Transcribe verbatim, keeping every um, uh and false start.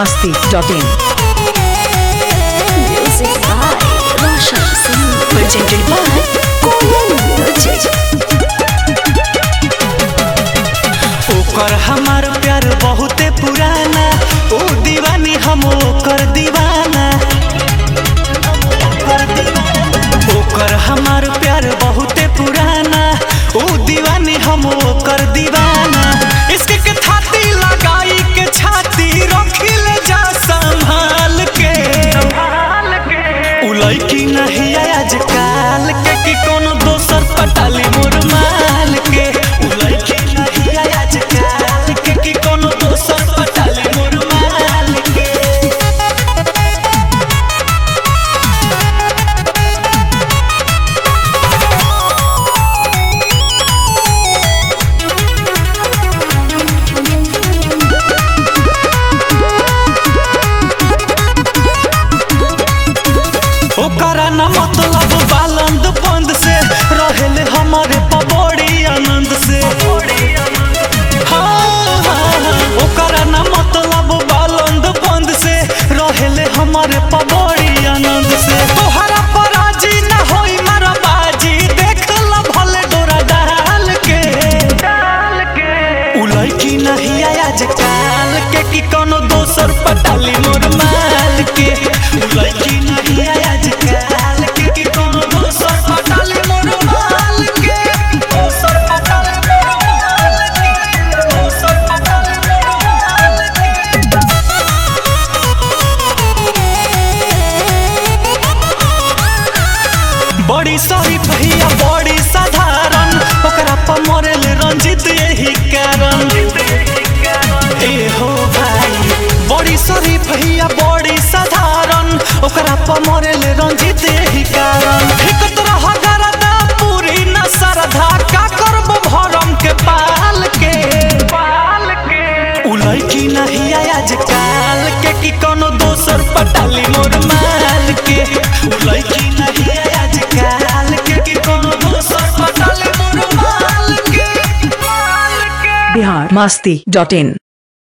masti dot in. Music by Roshan Singh, presented by Golden Music. ओकर हमार प्यार बहुते पुराना, ओ दीवानी हम ओकर दीवाना। ओकर हमार प्यार बहुते पुराना, ओ दीवानी हम ओकर दीवाना। इसके के थाती लगाई के छाती रखिले जा संभाल के। उ लइकी नहीं आजकल के कि कोनो दोसर पटाली मोर माल के। उ लइकी नहीं आजकल के कि कोनो दोसर पटाली मोर माल के। ओकरा न मतलब बालंद बंद से रहेले हमारे पबड़ी आनंद से। हाँ, हाँ, ओकरा न मतलब बालंद बंद से रहेले हमारे पबड़ी आनंद से। तोहरा पराजी न होई मारा बाजी, देख ल भले डोरा डाल के। उ लइकी नहीं आजकल के कि कोनो दोसर पटाली मोर माल के। उ लइकी नहीं आजकल के कि कोनो दोसर पटाली मोर माल के। दोसर पटाली मोर माल के। दोसर पटाली मोर माल के। बड़ी सारी भैया बड़ी साधारण, ओकरा पर मरेले रंजित यही कारण। ए हो भाई बड़ी सारी भैया बड़ी साधारण, ओकरा पर मरेले रंजित यही कारण। एक तरह गरदा पूरी न सरधा, का करबो भरम के पाल के। उ लइकी नहीं आजकल के कि कोनो दोसर पटाली मोर माल के। उ लइकी नहीं आजकल के कि कोनो दोसर पटाली मोर माल के। Bihar masti dot in.